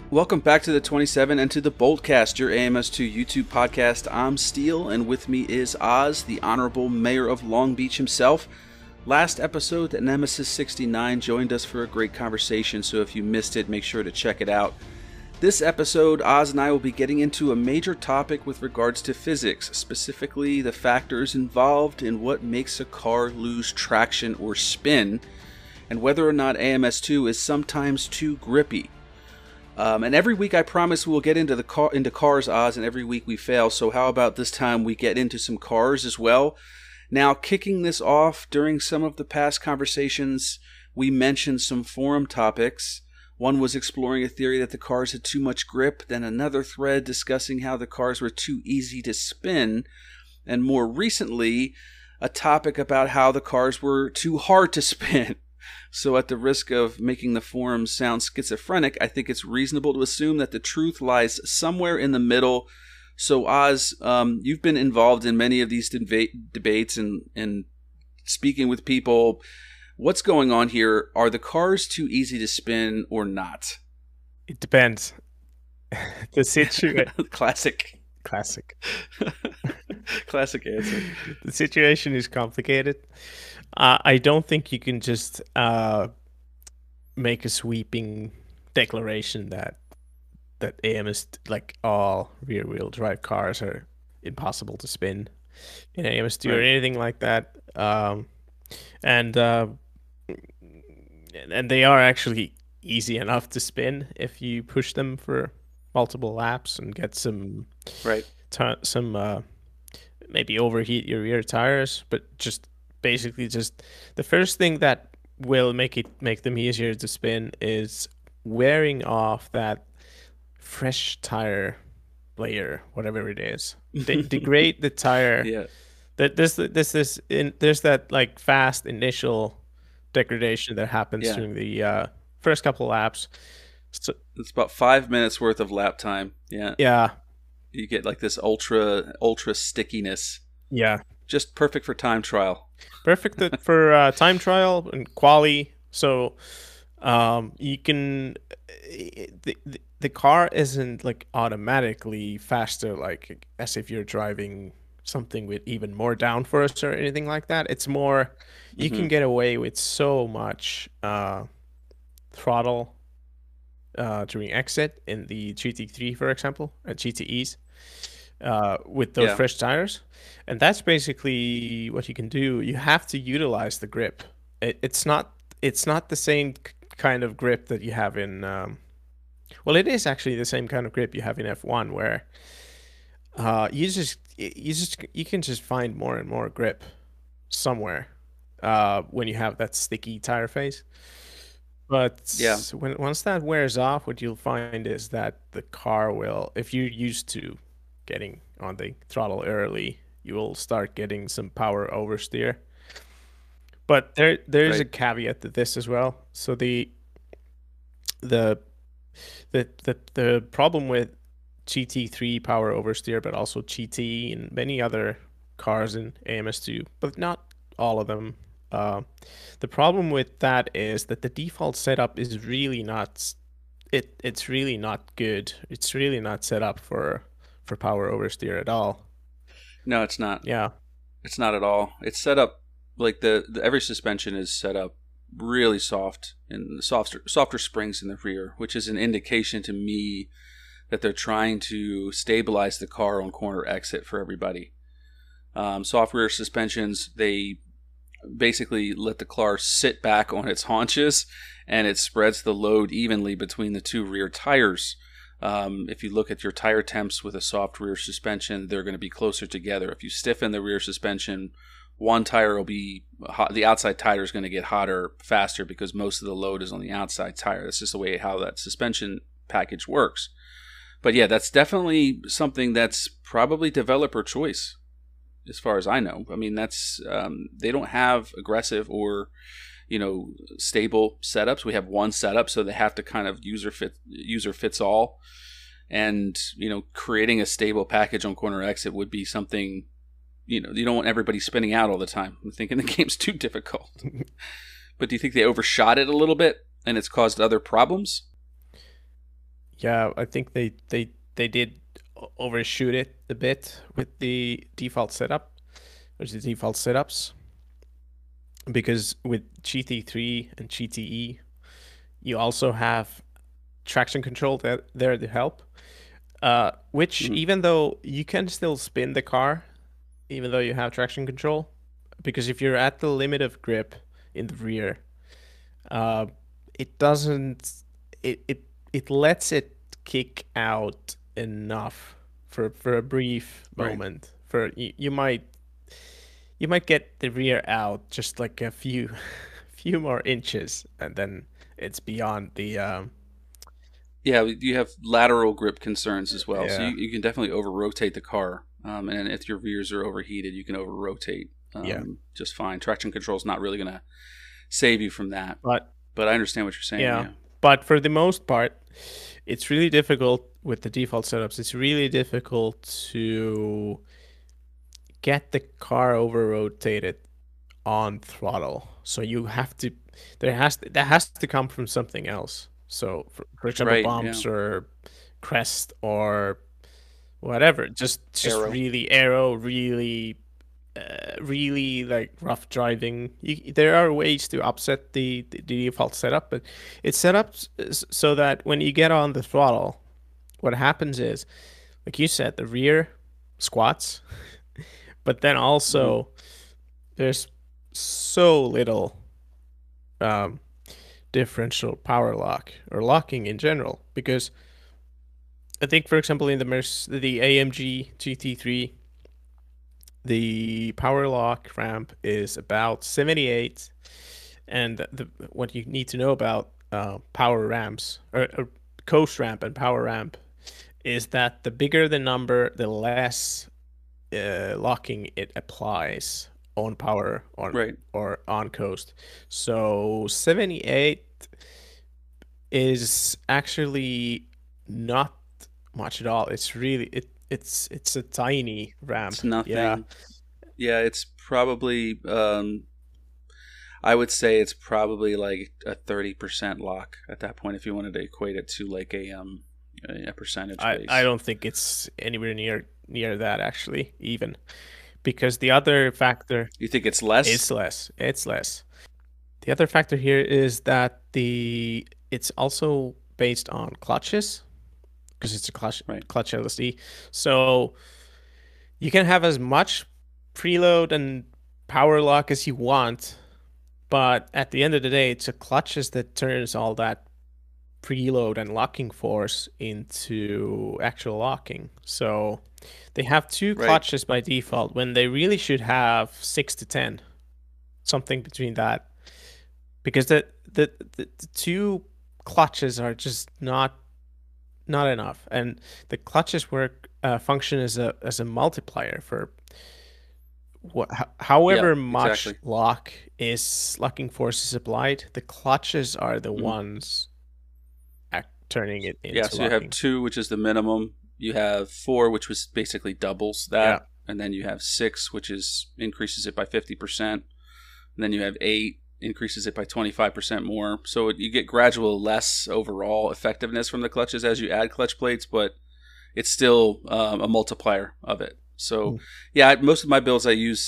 Welcome back to the 27 and to the Boltcast, your AMS2 YouTube podcast. I'm Steele, and with me is Oz, the Honorable Mayor of Long Beach himself. Last episode, Nemesis69 joined us for a great conversation, so if you missed it, make sure to check it out. This episode, Oz and I will be getting into a major topic with regards to physics, specifically the factors involved in what makes a car lose traction or spin, and whether or not AMS2 is sometimes too grippy. And every week I promise we'll get into cars, Oz, and every week we fail. So how about this time we get into some cars as well? Now, kicking this off, during some of the past conversations, we mentioned some forum topics. One was exploring a theory that the cars had too much grip, then another thread discussing how the cars were too easy to spin, and more recently, a topic about how the cars were too hard to spin. So at the risk of making the forums sound schizophrenic, I think it's reasonable to assume that the truth lies somewhere in the middle. So Oz, you've been involved in many of these debates and speaking with people. What's going on here? Are the cars too easy to spin or not? It depends. The situation. Classic. Classic answer. The situation is complicated. I don't think you can just make a sweeping declaration that AMS, like all rear-wheel drive cars, are impossible to spin in AMS2 or anything like that. And they are actually easy enough to spin if you push them for multiple laps and get some maybe overheat your rear tires, but just basically just the first thing that will make them easier to spin is wearing off that fresh tire layer, whatever it is. Degrade the tire. Yeah. There's that like fast initial degradation that happens during the first couple of laps. So it's about 5 minutes worth of lap time. Yeah. Yeah. You get like this ultra stickiness. Yeah. Just perfect for time trial. Perfect for time trial and quali. So you can the car isn't like automatically faster, like as if you're driving something with even more downforce or anything like that. It's more you can get away with so much throttle during exit in the GT3, for example, and GTEs with those fresh tires. And that's basically what you can do. You have to utilize the grip. It's not the same kind of grip that you have in well, it is actually the same kind of grip you have in F1, where you can just find more and more grip somewhere when you have that sticky tire phase. But once that wears off, what you'll find is that the car will, if you're used to getting on the throttle early, you will start getting some power oversteer. But there's a caveat to this as well. So the problem with GT3 power oversteer, but also GT and many other cars in AMS2, but not all of them. The problem with that is that the default setup is really not. It's really not good. It's really not set up for power oversteer at all. No, it's not. Yeah, it's not at all. It's set up like the every suspension is set up really soft and softer springs in the rear, which is an indication to me that they're trying to stabilize the car on corner exit for everybody. Soft rear suspensions, they basically let the car sit back on its haunches, and it spreads the load evenly between the two rear tires. If you look at your tire temps with a soft rear suspension, they're going to be closer together. If you stiffen the rear suspension, one tire will be hot. The outside tire is going to get hotter faster because most of the load is on the outside tire. That's just the way how that suspension package works. But yeah, that's definitely something that's probably developer choice, as far as I know. I mean, that's they don't have aggressive or stable setups. We have one setup, so they have to kind of user fits all. And creating a stable package on corner exit would be something. You don't want everybody spinning out all the time. I'm thinking the game's too difficult. But do you think they overshot it a little bit and it's caused other problems? Yeah, I think they did overshoot it a bit with the default setup, or the default setups, because with GT3 and GTE, you also have traction control there to help. Which, Mhm. even though you can still spin the car, even though you have traction control, because if you're at the limit of grip in the rear, uh, it doesn't it it it lets it kick out enough for a brief Right. moment. For you might get the rear out just like a few few more inches, and then it's beyond the Yeah, you have lateral grip concerns as well, so yeah, you can definitely over rotate the car, and if your rears are overheated, you can over rotate yeah. just fine. Traction control is not really going to save you from that, But but I understand what you're saying. yeah, Yeah. but for the most part, it's really difficult with the default setups. It's really difficult to get the car over rotated on throttle. So you have to that has to come from something else. So for example, Right. Yeah. bumps or crest or whatever. Just Arrow. really aero, really like rough driving. There are ways to upset the default setup, but it's set up so that when you get on the throttle, what happens is, like you said, the rear squats, but then Hmm. also there's so little um, differential power lock or locking in general, because I think, for example, in the AMG GT3, the power lock ramp is about 78, and what you need to know about power ramps, or coast ramp and power ramp, is that the bigger the number, the less locking it applies on power Right. or on coast. So 78 is actually not much at all. It's really it's a tiny ramp. It's Yeah. nothing. Yeah, it's probably. I would say it's probably like a 30% lock at that point if you wanted to equate it to like a percentage I base. don't think it's anywhere near that, actually, even, because the other factor You think it's less? is less. It's less. The other factor here is that the it's also based on clutches, because it's a Right. clutch LSD. So you can have as much preload and power lock as you want, but at the end of the day, it's a clutches that turns all that preload and locking force into actual locking. So they have two Right. clutches by default when they really should have 6 to 10, something between that, because the two clutches are just not enough, and the clutches work function as a multiplier for what Yeah, however much exactly. locking force is applied. The clutches are the Hmm. ones turning it Yeah, into so you have locking. two, which is the minimum. You have four, which was basically doubles Yeah. that, and then you have six, which is increases it by 50%. And then you have eight, increases it by 25% more. So you get gradual less overall effectiveness from the clutches as you add clutch plates, but it's still a multiplier of it. So Mm. yeah, most of my builds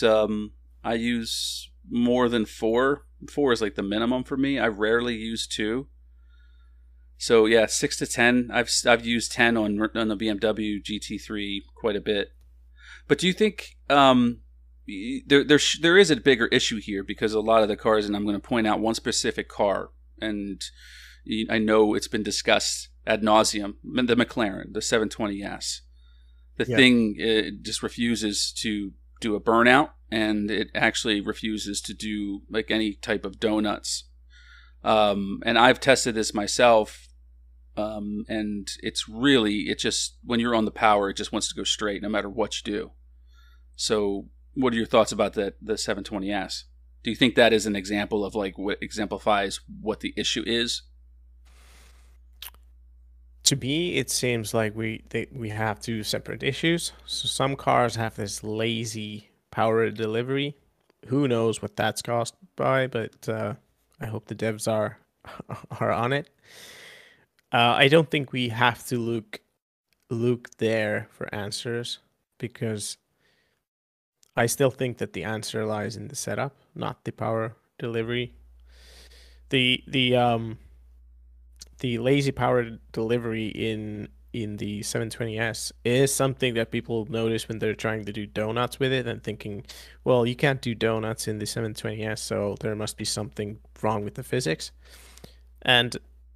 I use more than four. Four is like the minimum for me. I rarely use two. So yeah, 6 to 10. I've used 10 on the BMW GT3 quite a bit. But do you think there is a bigger issue here because a lot of the cars, and I'm going to point out one specific car, and I know it's been discussed ad nauseum, the McLaren, the 720S. The Yeah. thing it just refuses to do a burnout, and it actually refuses to do like any type of donuts. And I've tested this myself, and it just when you're on the power, it just wants to go straight no matter what you do. So, what are your thoughts about the 720S? Do you think that is an example of like what exemplifies what the issue is? To me, it seems like we have two separate issues. So some cars have this lazy power delivery. Who knows what that's caused by, but I hope the devs are are on it. I don't think we have to look there for answers, because I still think that the answer lies in the setup, not the power delivery. The the um the lazy power delivery in the 720S is something that people notice when they're trying to do donuts with it and thinking, well, you can't do donuts in the 720S, so there must be something wrong with the physics. And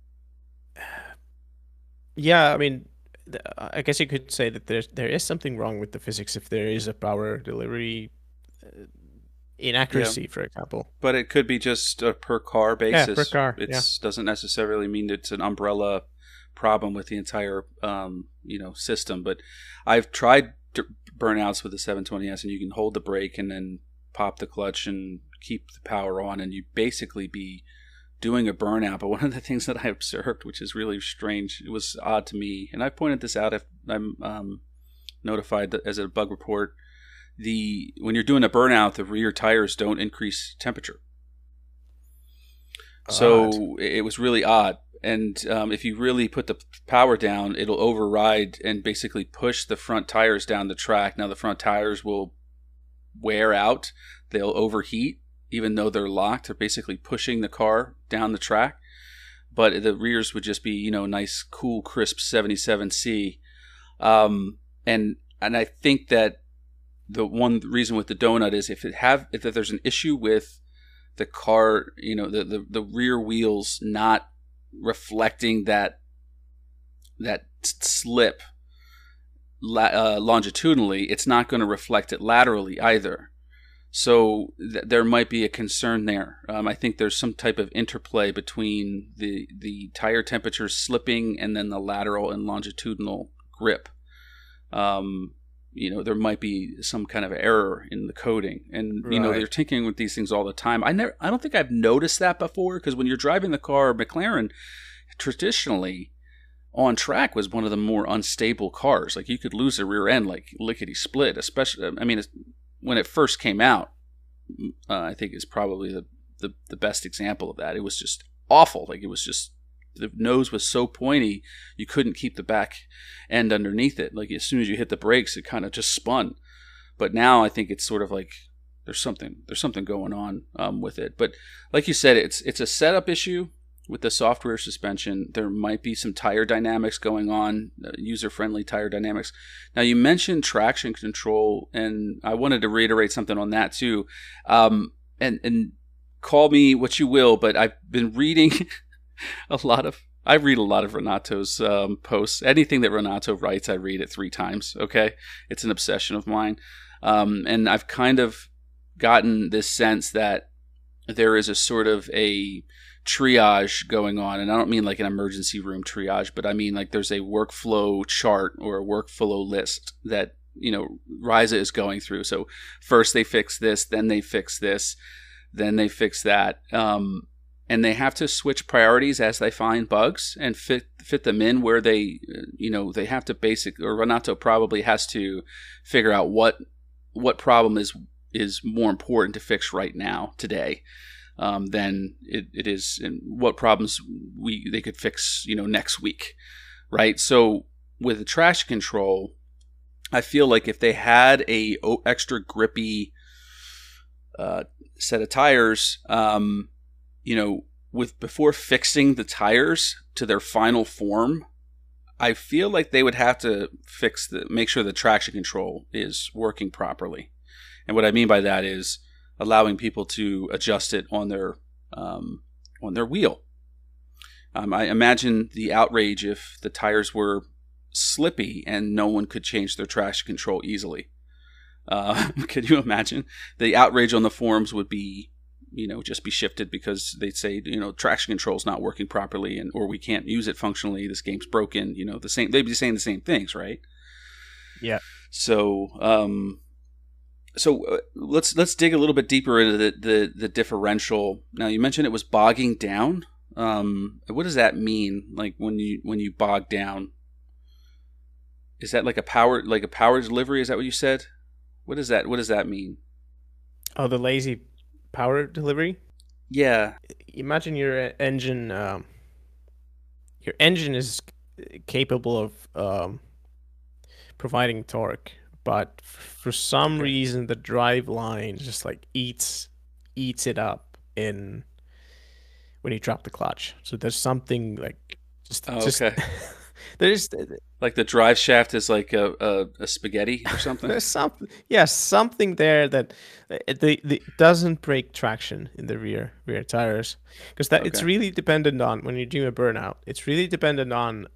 yeah, I mean, I guess you could say that there is something wrong with the physics if there is a power delivery Yeah, inaccuracy, for example. but it could be just a per car Yeah, per basis. car. It Yeah. doesn't necessarily mean it's an umbrella problem with the entire system. But I've tried burnouts with the 720S, and you can hold the brake and then pop the clutch and keep the power on, and you basically be doing a burnout. But one of the things that I observed, which is really strange, it was odd to me, and I pointed this out if I'm notified that as a bug report, when you're doing a burnout, the rear tires don't increase temperature. Odd. So it was really odd. And if you really put the power down, it'll override and basically push the front tires down the track. Now the front tires will wear out; they'll overheat, even though they're locked. They're basically pushing the car down the track. But the rears would just be, nice, cool, crisp 77C. And I think that the one reason with the donut is if there's an issue with the car, the rear wheels not reflecting that slip longitudinally, it's not going to reflect it laterally either. So there might be a concern there. I think there's some type of interplay between the tire temperature slipping and then the lateral and longitudinal grip. There might be some kind of error in the coding, and Right. they're tinkering with these things all the time. I don't think I've noticed that before, because when you're driving the car, McLaren traditionally on track was one of the more unstable cars. Like, you could lose a rear end like lickety split. Especially, I mean, when it first came out, I think is probably the best example of that. It was just awful. Like, it was just, the nose was so pointy you couldn't keep the back end underneath it. Like, as soon as you hit the brakes, it kind of just spun. But now I think it's sort of like there's something going on with it. But like you said, it's a setup issue with the software suspension. There might be some tire dynamics going on, user-friendly tire dynamics. Now, you mentioned traction control, and I wanted to reiterate something on that too. And call me what you will, but I've been reading I read a lot of Renato's posts. Anything that Renato writes, I read it 3 times. Okay, it's an obsession of mine, and I've kind of gotten this sense that there is a sort of a triage going on, and I don't mean like an emergency room triage, but I mean like there's a workflow chart or a workflow list that Ryza is going through. So first they fix this, then they fix this, then they fix that. And they have to switch priorities as they find bugs and fit them in where they have to or Renato probably has to figure out what problem is more important to fix right now today than it is, and what problems they could fix next week, right? So with the traction control, I feel like if they had a extra grippy set of tires, before fixing the tires to their final form, I feel like they would have to make sure the traction control is working properly. And what I mean by that is allowing people to adjust it on their wheel. I imagine the outrage if the tires were slippy and no one could change their traction control easily. Could you imagine? The outrage on the forums would be, just be shifted because they'd say, traction control is not working properly, or we can't use it functionally. This game's broken. They'd be saying the same things, right? Yeah. So, let's dig a little bit deeper into the differential. Now, you mentioned it was bogging down. What does that mean? Like when you bog down, is that like a power delivery? Is that what you said? What does that mean? Oh, the lazy power delivery? Yeah. Imagine your engine your engine is capable of providing torque, but for some Okay. reason the drive line just like eats it up in when you drop the clutch. So there's something like Oh, just okay. there's Like the drive shaft is like a spaghetti or something. there's something, yeah, something there that the doesn't break traction in the rear tires, because that it's Okay. really dependent on when you're doing a burnout. It's really dependent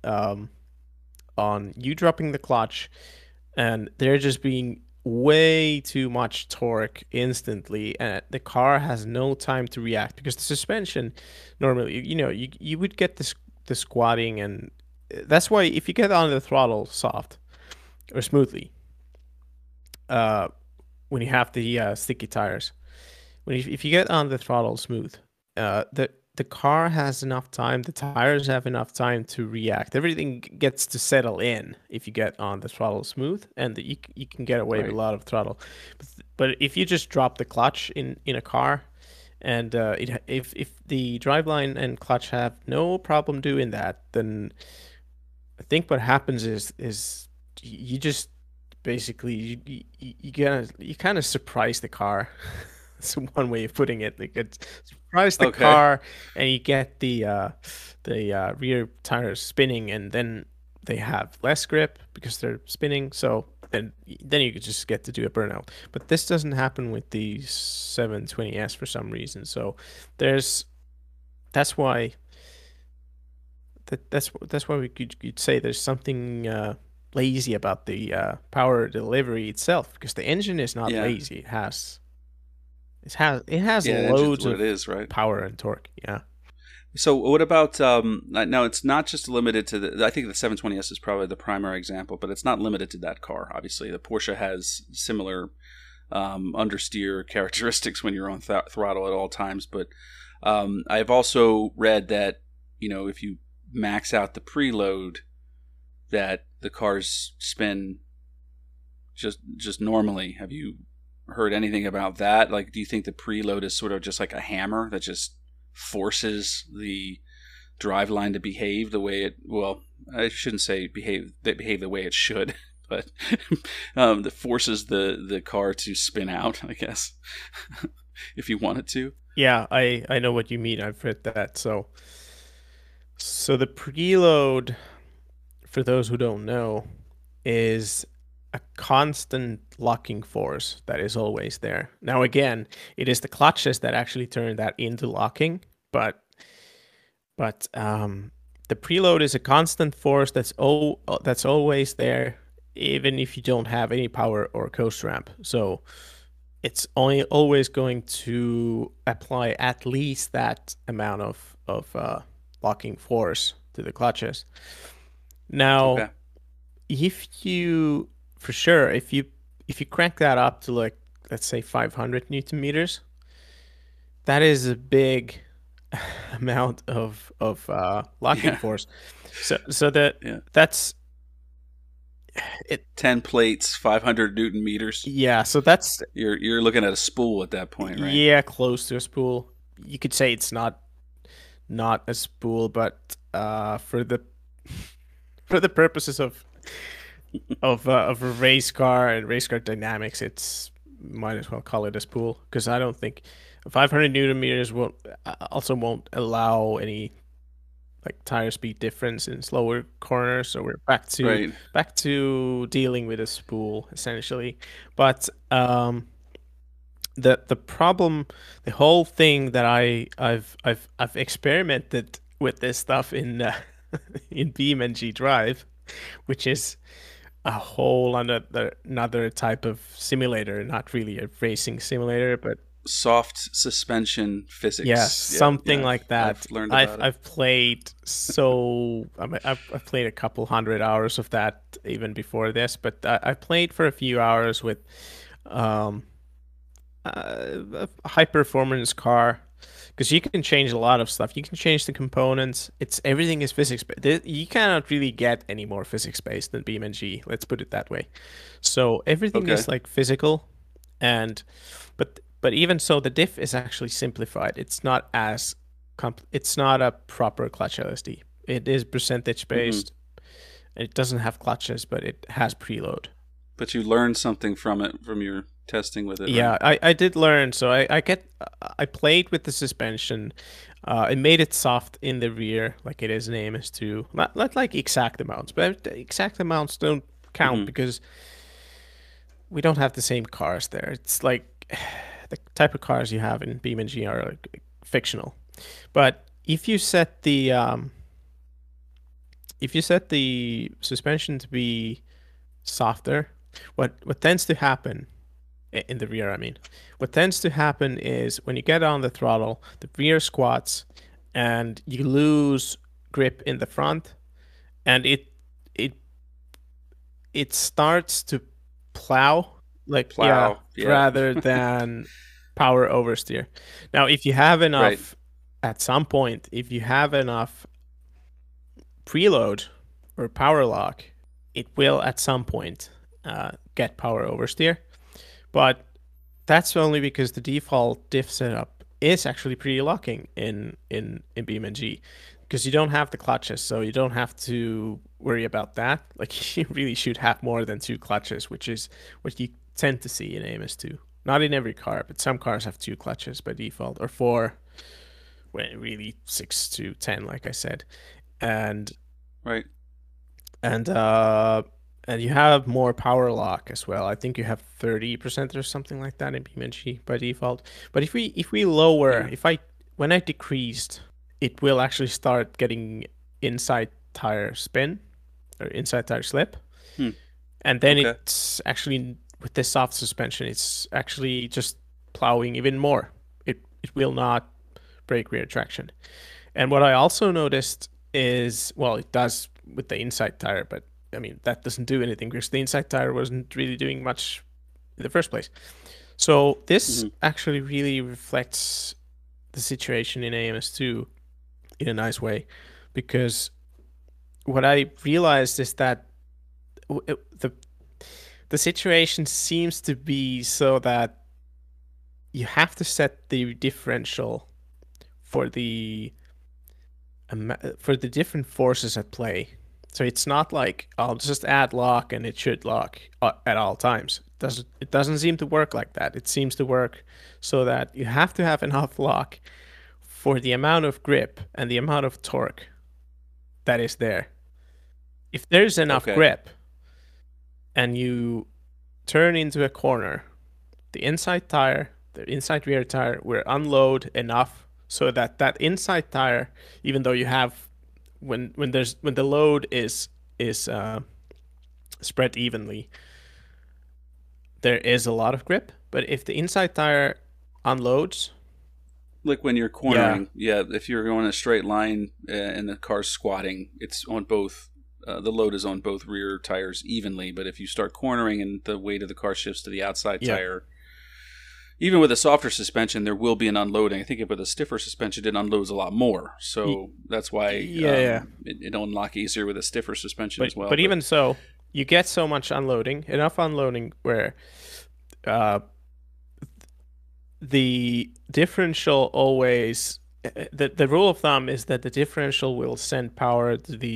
on you dropping the clutch and there just being way too much torque instantly, and the car has no time to react because the suspension normally, you would get this the squatting, and that's why if you get on the throttle soft or smoothly, uh, when you have the sticky tires, if you get on the throttle smooth, the car has enough time, the tires have enough time to react. Everything gets to settle in if you get on the throttle smooth, and you can get away with a Right. lot of throttle. But if you just drop the clutch in a car, and if the driveline and clutch have no problem doing that, then I think what happens is you just basically you kind of surprise the car. That's one way of putting it. Like it surprise the Okay. car, and you get the rear tires spinning, and then they have less grip because they're spinning. So then you could just get to do a burnout. But this doesn't happen with the 720S for some reason. So there's that's why that's why you'd say there's something lazy about the power delivery itself, because the engine is not Yeah. lazy. It has Yeah. Engine's loads what it of is, right? power and torque. Yeah. So what about now? It's not just limited to the. I think the 720S is probably the primary example, but it's not limited to that car. Obviously, the Porsche has similar understeer characteristics when you're on throttle at all times. But I've also read that if you max out the preload, that the cars spin just normally. Have you heard anything about that? Like, do you think the preload is sort of just like a hammer that just forces the drive line to behave the way it? Well, I shouldn't say behave the way it should, but that forces the car to spin out, I guess, if you want it to. Yeah, I know what you mean. I've read that. So the preload, for those who don't know, is a constant locking force that is always there. Now again, it is the clutches that actually turn that into locking, but the preload is a constant force that's always there, even if you don't have any power or coast ramp. So it's only always going to apply at least that amount of locking force to the clutches. Now, Okay. if you for sure if you crank that up to, like, let's say 500 newton meters, that is a big amount of locking Yeah. force. So Yeah. that's it. 10 plates, 500 Newton meters. Yeah, so that's, You're looking at a spool at that point, right? yeah, close to a spool. You could say it's not a spool, but for the purposes of a race car and race car dynamics, it's might as well call it a spool, because I don't think 500 newton meters won't allow any like tire speed difference in slower corners. So we're Right. back to dealing with a spool essentially. But the problem, the whole thing that I've experimented with this stuff in in BeamNG Drive, which is a whole another type of simulator, not really a racing simulator, but Soft suspension yes, physics. Yeah, something yeah. like I've that. learned I've about it. I've played so I mean, I've played a couple hundred hours of that even before this, but I played for a few hours with um a high performance car, because you can change a lot of stuff. You can change the components. It's everything is physics based. You cannot really get any more physics based than BeamNG. Let's put it that way. So everything Okay. is like physical, and but even so, the diff is actually simplified. It's not as it's not a proper clutch LSD. It is percentage Hmm. based. It doesn't have clutches, but it has preload. But you learned something from it from your testing with it, right? Yeah, I did learn. So I played with the suspension. I made it soft in the rear, like it is in AMS2. Not like exact amounts, but the exact amounts don't count Hmm. because we don't have the same cars there. It's like the type of cars you have in BeamNG are like fictional. But if you set the suspension to be softer, what tends to happen in the rear, I mean, what tends to happen is when you get on the throttle, the rear squats, and you lose grip in the front, and it it starts to plow, like, yeah, Plow, yeah. rather than power oversteer. Now, if you have Right. enough, at some point, if you have enough preload or power lock, it will at some point get power oversteer. But that's only because the default diff setup is actually pre-locking in BeamNG, because you don't have the clutches, so you don't have to worry about that. Like, you really should have more than 2 clutches, which is what you tend to see in AMS2. Not in every car, but some cars have 2 clutches by default, or 4, when really 6 to 10, like I said. And Right. and uh and you have more power lock as well. I think you have 30% or something like that in BeamNG by default. But if we lower, Yeah. if I when I decreased, it will actually start getting inside tire spin or inside tire slip. Hmm. And then Okay. it's actually, with the soft suspension, it's actually just plowing even more. It will not break rear traction. And what I also noticed is, well, it does with the inside tire, but I mean, that doesn't do anything because the inside tire wasn't really doing much in the first place. So this Hmm. actually really reflects the situation in AMS2 in a nice way, because what I realized is that the situation seems to be so that you have to set the differential for the different forces at play. So it's not like I'll just add lock and it should lock at all times. It doesn't seem to work like that. It seems to work so that you have to have enough lock for the amount of grip and the amount of torque that is there. If there's enough Okay. grip and you turn into a corner, the inside rear tire will unload enough so that inside tire, even though you have, when the load is spread evenly, there is a lot of grip. But if the inside tire unloads, Like when you're yeah, cornering, yeah, if you're going a straight line and the car's squatting, it's on both. The load is on both rear tires evenly, but if you start cornering and the weight of the car shifts to the outside yeah, tire, even with a softer suspension, there will be an unloading. I think with a stiffer suspension, it unloads a lot more. So that's why yeah. it'll unlock easier with a stiffer suspension But as well. but But even so, you get so much unloading, enough unloading where uh, the differential always, the rule of thumb is that the differential will send power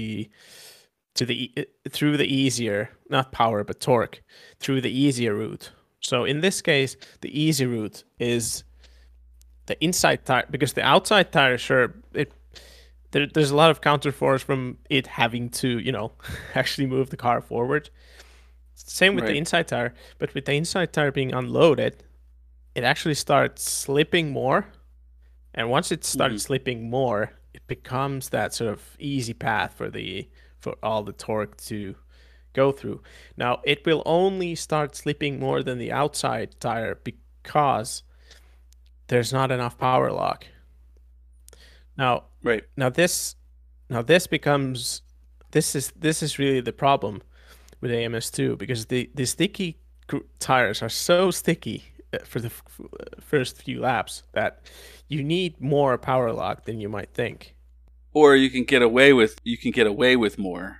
through the easier, not power but torque, through the easier route. So in this case, the easy route is the inside tire, because the outside tire, sure, there's a lot of counterforce from it having to, actually move the car forward. Same with the right. inside tire, but with the inside tire being unloaded, it actually starts slipping more. And once it Hmm. starts slipping more, it becomes that sort of easy path for all the torque to go through. Now, it will only start slipping more than the outside tire because there's not enough power lock. Now, Right. now this now this becomes this is really the problem with AMS2, because the sticky tires are so sticky for the first few laps that you need more power lock than you might think. Or you can get away with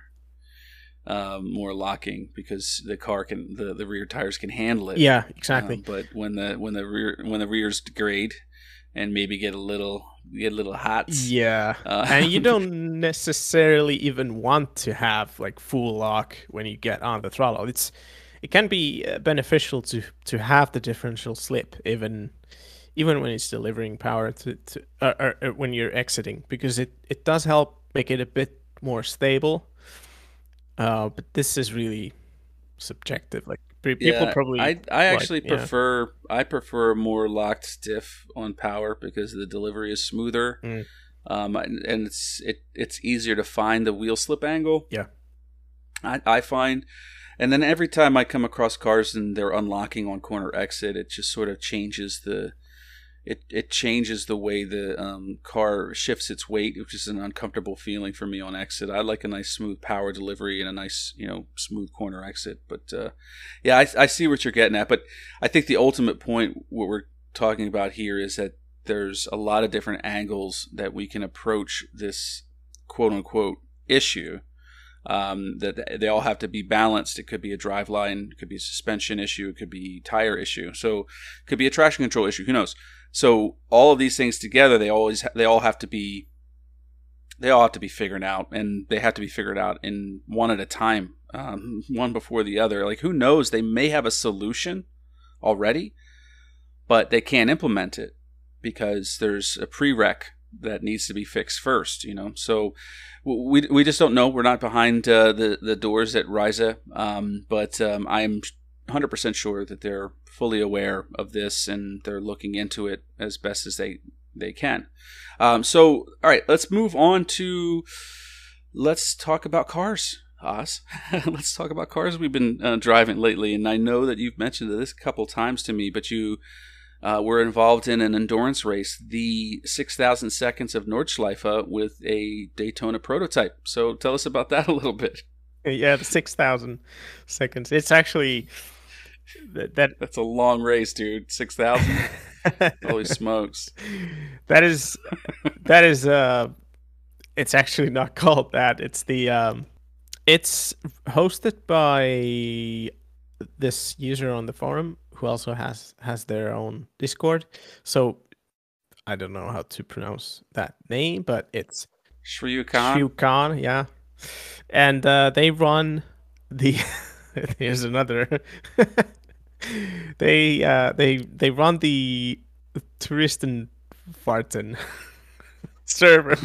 more locking because the rear tires can handle it. Yeah, exactly. But when the rears degrade and maybe get a little get little hots. Yeah. And you don't necessarily even want to have like full lock when you get on the throttle. It can be beneficial to have the differential slip even when it's delivering power or when you're exiting, because it does help make it a bit more stable. But this is really subjective. Like people Yeah, probably I like, actually yeah. prefer a more locked stiff on power because the delivery is smoother, Mm, and it's easier to find the wheel slip angle. yeah. I find, and then every time I come across cars and they're unlocking on corner exit, it just sort of changes it changes the way the car shifts its weight, which is an uncomfortable feeling for me on exit. I like a nice smooth power delivery and a nice, smooth corner exit. But yeah, I see what you're getting at. But I think the ultimate point, what we're talking about here, is that there's a lot of different angles that we can approach this quote unquote issue. That they all have to be balanced. It could be a driveline, it could be a suspension issue, it could be tire issue, so it could be a traction control issue. Who knows? So all of these things together, they all have to be figured out, and they have to be figured out in one at a time, one before the other. Like, who knows? They may have a solution already, but they can't implement it because there's a prereq that needs to be fixed first. So we just don't know. We're not behind the doors at Ryza, but I'm 100% sure that they're fully aware of this and they're looking into it as best as they can. So, all right, let's move on to let's talk about cars. Oz. Let's talk about cars we've been driving lately, and I know that you've mentioned this a couple times to me, but you were involved in an endurance race, the 6,000 seconds of Nordschleife with a Daytona prototype. So tell us about that a little bit. Yeah, the 6,000 seconds. It's actually that's a long race, dude. 6,000. Holy smokes. That is it's actually not called that. It's hosted by this user on the forum who also has their own Discord. So I don't know how to pronounce that name, but it's Shryukan, yeah. And they run the here's another they run the Touristenfahrten server.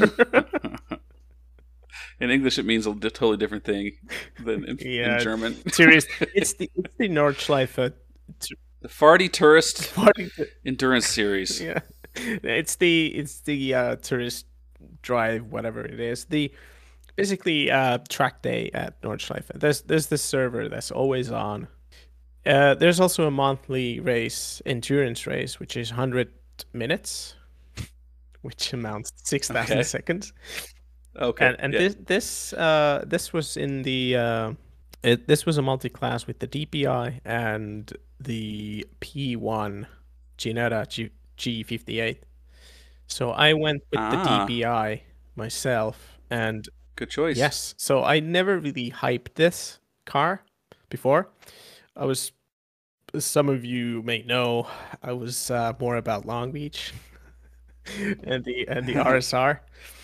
In English, it means a totally different thing than in German. It's the Nordschleife, the Farty Tourist Endurance Series. Yeah, it's the tourist drive, whatever it is. The basically track day at Nordschleife. There's this server that's always on. There's also a monthly endurance race, which is 100 minutes, which amounts to 6,000 seconds. Okay. And this was in the this was a multi-class with the DPI and the P1 Ginetta G58. So I went with the DPI myself, and good choice. Yes. So I never really hyped this car before. I was, some of you may know, I was more about Long Beach and the RSR.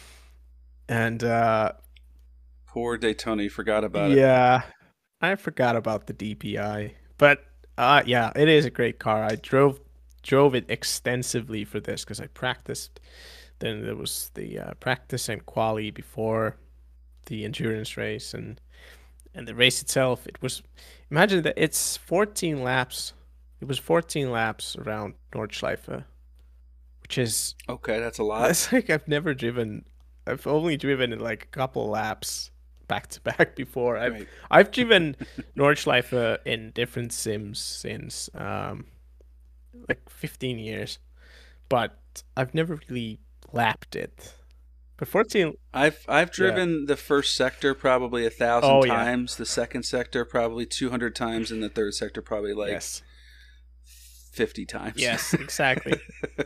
And poor Daytona, you forgot about it. Yeah, I forgot about the DPI, but yeah, it is a great car. I drove it extensively for this because I practiced. Then there was the practice and quali before the endurance race, and the race itself. It was, imagine that it's 14 laps. It was 14 laps around Nordschleife, which is okay. That's a lot. It's like I've only driven in like a couple laps back to back before. I've driven Nordschleife in different sims since like 15 years, but I've never really lapped it. But 14, I've driven the first sector probably 1,000 times, the second sector probably 200 times, and the third sector probably like 50 times. Yes, exactly.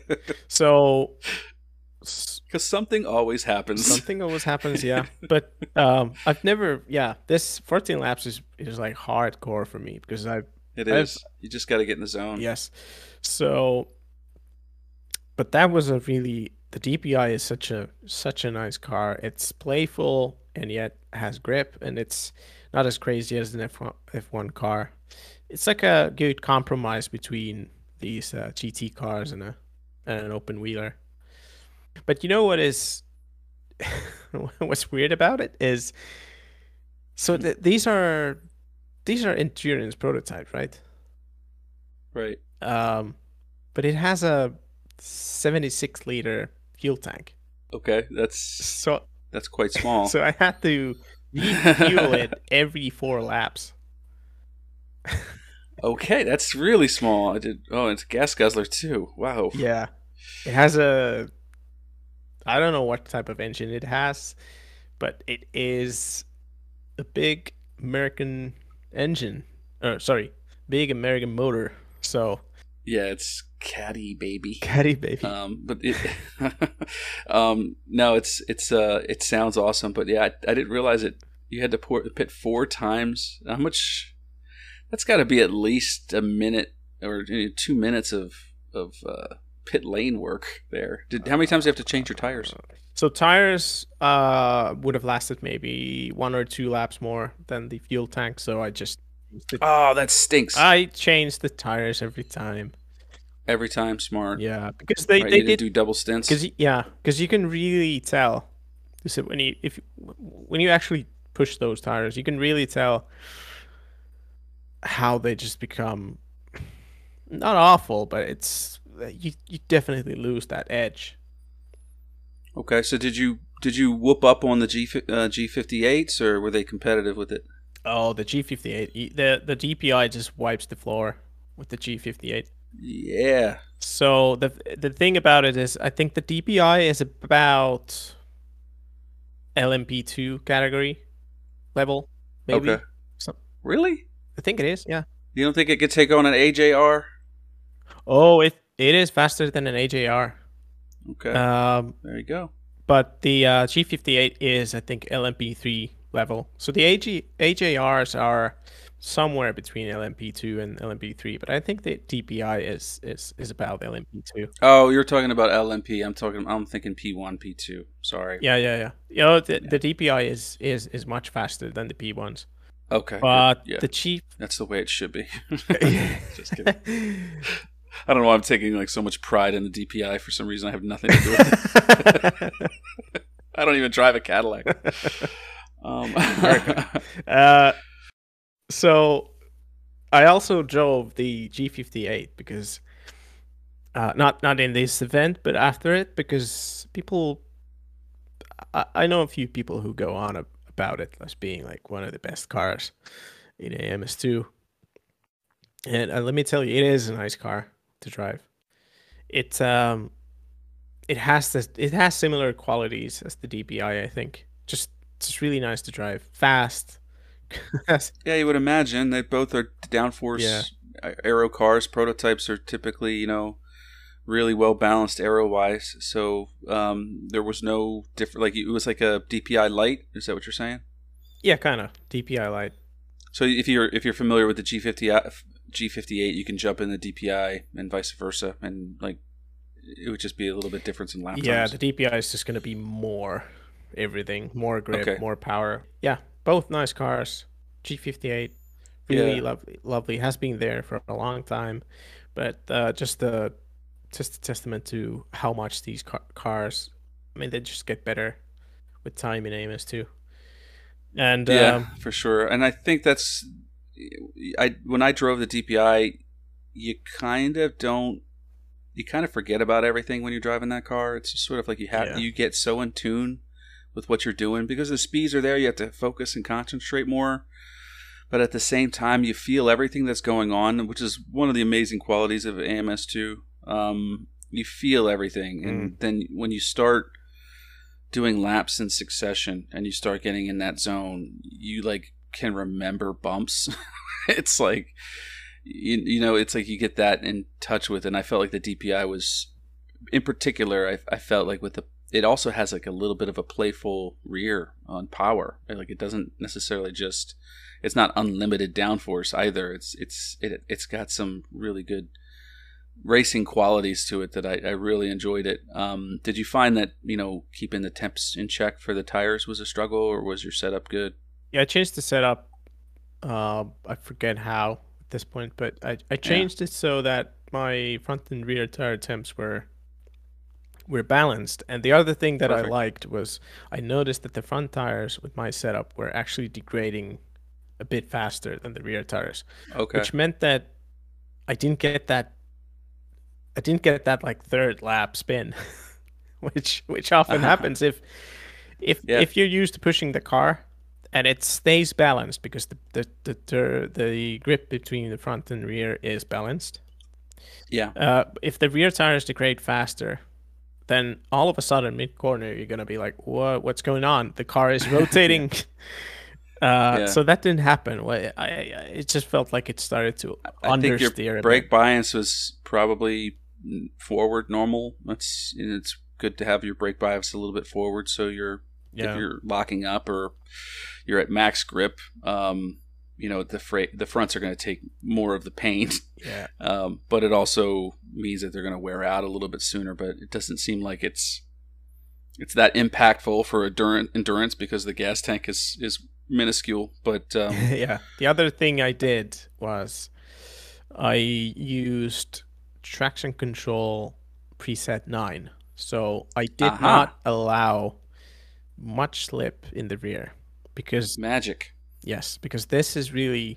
So because something always happens. Something always happens, yeah. But I've never, this 14 laps is like hardcore for me because it is. You just got to get in the zone. Yes. So, but that was a really the DPI is such a nice car. It's playful and yet has grip, and it's not as crazy as an F1 car. It's like a good compromise between these GT cars and an open wheeler. But you know what is what's weird about it is so these are endurance prototypes, right? Right. Um, but it has a 76-liter fuel tank. Okay, So that's quite small. so I had to refuel it every 4 laps. Okay, that's really small. I did. Oh, it's a gas guzzler too. Wow. Yeah. It has a I don't know what type of engine it has, but it is a big American engine. Sorry, big American motor. So Yeah, it's Caddy baby. caddy baby. But it, no, it sounds awesome. But yeah, I didn't realize it. You had to pit 4 times. How much? That's got to be at least a minute or 2 minutes of pit lane work there. How many times do you have to change your tires? So tires would have lasted maybe 1 or 2 laps more than the fuel tank. So Oh, that stinks. I changed the tires every time. Every time, smart. Yeah, because Right, they you didn't did. do double stints. Because you can really tell. So when you actually push those tires, you can really tell how they just become not awful, but you definitely lose that edge. Okay, so did you whoop up on the G58s, or were they competitive with it? Oh, the G58, the DPI just wipes the floor with the G58. Yeah. So the thing about it is, I think the DPI is about LMP2 category level, maybe. Okay. So, Really? I think it is, yeah. You don't think it could take on an AJR? Oh, it is faster than an AJR. Okay. There you go. But the G58 is, I think, LMP3 level. So the AJRs are somewhere between LMP2 and LMP3, but I think the DPI is about LMP2. Oh, you're talking about LMP. I'm thinking P1, P2. Sorry. Yeah. You know, the DPI is much faster than the P1s. Okay. But Yeah. the Chief, That's the way it should be. Just kidding. I don't know why I'm taking like so much pride in the DPI for some reason. I have nothing to do with it. I don't even drive a Cadillac. So I also drove the G58 because not in this event, but after it, because I know a few people who go on about it as being like one of the best cars in AMS2, and let me tell you, it is a nice car to drive. It has similar qualities as the DPI, I think. Just really nice to drive, fast. Yeah, you would imagine they both are downforce aero cars. Prototypes are typically, really well balanced aero wise. So there was no different. Like it was like a DPI light. Is that what you're saying? Yeah, kind of DPI light. So if you're familiar with the G58, you can jump in the DPI and vice versa, and like it would just be a little bit difference in lap times. Yeah, the DPI is just going to be more everything, more grip, Okay. more power. Yeah, both nice cars. G58, really lovely. Has been there for a long time, but just a testament to how much these cars. I mean, they just get better with time in AMS2. And for sure. And I think that's when I drove the DPI, you kind of forget about everything when you're driving that car. It's just sort of like you get so in tune with what you're doing because the speeds are there. You have to focus and concentrate more. But at the same time, you feel everything that's going on, which is one of the amazing qualities of AMS2. You feel everything. And then when you start doing laps in succession and you start getting in that zone, you like can remember bumps. It's like, it's like you get that in touch with. And I felt like the DPI was, in particular, I felt like it also has like a little bit of a playful rear on power. Like it doesn't necessarily it's not unlimited downforce either. It's got some really good racing qualities to it that I really enjoyed it. Did you find that, keeping the temps in check for the tires was a struggle, or was your setup good? Yeah, I changed the setup. I forget how at this point, but I changed it so that my front and rear tire temps were balanced. And the other thing that Perfect. I liked was I noticed that the front tires with my setup were actually degrading a bit faster than the rear tires, Okay. which meant that I didn't get that like third lap spin, which often happens if you're used to pushing the car and it stays balanced because the grip between the front and rear is balanced. Yeah. If the rear tires degrade faster, then all of a sudden mid corner you're gonna be like, what's going on? The car is rotating. Yeah. So that didn't happen. It just felt like it started to I think your understeer a brake bit. bias was probably forward it's good to have your brake bias a little bit forward, so if Yeah. you're locking up or you're at max grip, the fronts are going to take more of the pain. Yeah. But it also means that they're going to wear out a little bit sooner. But it doesn't seem like it's that impactful for endurance because the gas tank is minuscule. But Yeah. The other thing I did was I used traction control preset 9. So I did not allow much slip in the rear because magic. yes, because this is really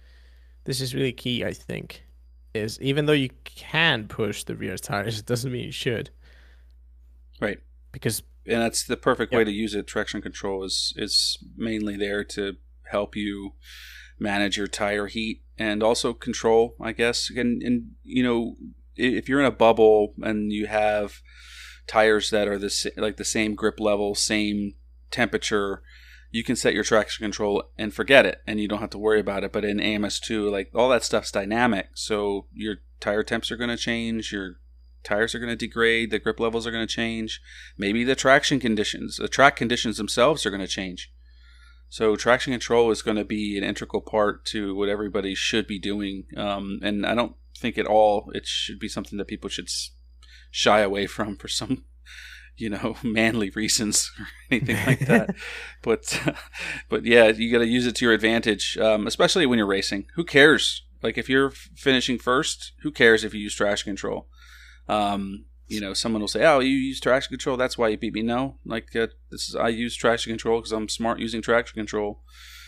key, I think. Is even though you can push the rear tires, it doesn't mean you should. Right. Because and that's the perfect way to use it. Traction control is mainly there to help you manage your tire heat and also control, I guess. And if you're in a bubble and you have tires that are the same grip level, same temperature, you can set your traction control and forget it, and you don't have to worry about it. But in AMS2, like all that stuff's dynamic, so your tire temps are going to change, your tires are going to degrade, the grip levels are going to change, maybe the track conditions themselves are going to change. So traction control is going to be an integral part to what everybody should be doing, and I don't think at all it should be something that people should shy away from for some manly reasons or anything like that. but yeah, you got to use it to your advantage, especially when you're racing. Who cares? Like if you're finishing first, who cares if you use traction control? Someone will say, "Oh, you use traction control. That's why you beat me." No, I use traction control because I'm smart using traction control.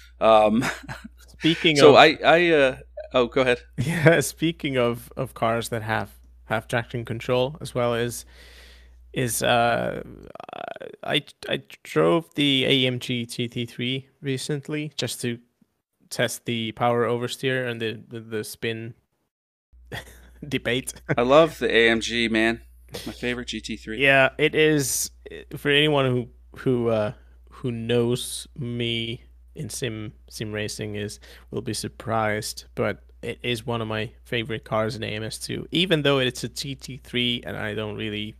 Speaking so of, oh, go ahead. Yeah, speaking of cars that have traction control as well I drove the AMG GT3 recently just to test the power oversteer and the spin debate. I love the AMG, man. My favorite GT3. Yeah, it is. For anyone who knows me in sim racing will be surprised, but it is one of my favorite cars in AMS2. Even though it's a GT3, and I don't really,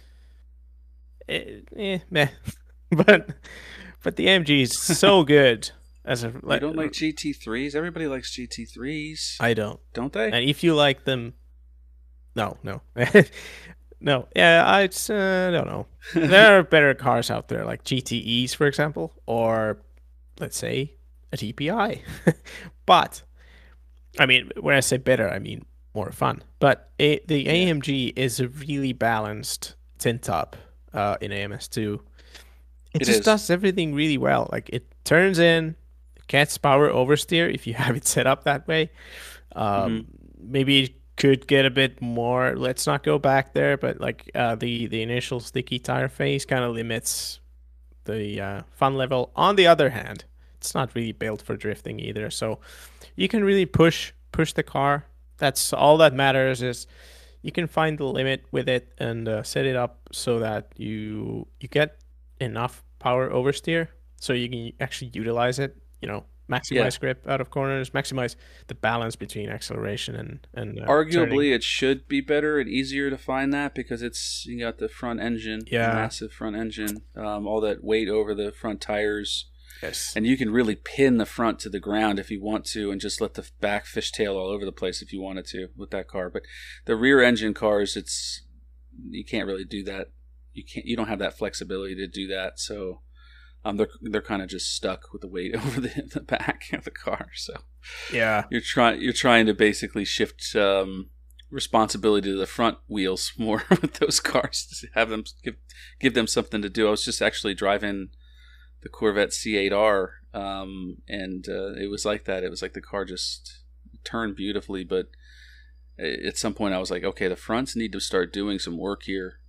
meh. but the AMG is so good. You don't like GT3s? Everybody likes GT3s. I don't they? And if you like them, no. No, yeah, I don't know. There are better cars out there, like GTEs, for example, or let's say a TPI. But I mean, when I say better, I mean more fun. But the AMG is a really balanced tin top in AMS2. It just does everything really well. Like it turns in, gets power oversteer if you have it set up that way. Maybe could get a bit more. Let's not go back there, but like the initial sticky tire phase kind of limits the fun level. On the other hand, it's not really built for drifting either, so you can really push the car. That's all that matters, is you can find the limit with it and set it up so that you get enough power oversteer so you can actually utilize it, maximize grip out of corners, maximize the balance between acceleration and arguably turning. It should be better and easier to find that because you got the front engine, massive front engine, all that weight over the front tires. Yes. And you can really pin the front to the ground if you want to, and just let the back fishtail all over the place if you wanted to with that car. But the rear engine cars, you can't really do that. You don't have that flexibility to do that. So they're kind of just stuck with the weight over the back of the car. So yeah, you're trying to basically shift responsibility to the front wheels more with those cars, to have them give them something to do. I was just actually driving the Corvette C8R, and it was like that. It was like the car just turned beautifully, but at some point I was like, okay, the fronts need to start doing some work here.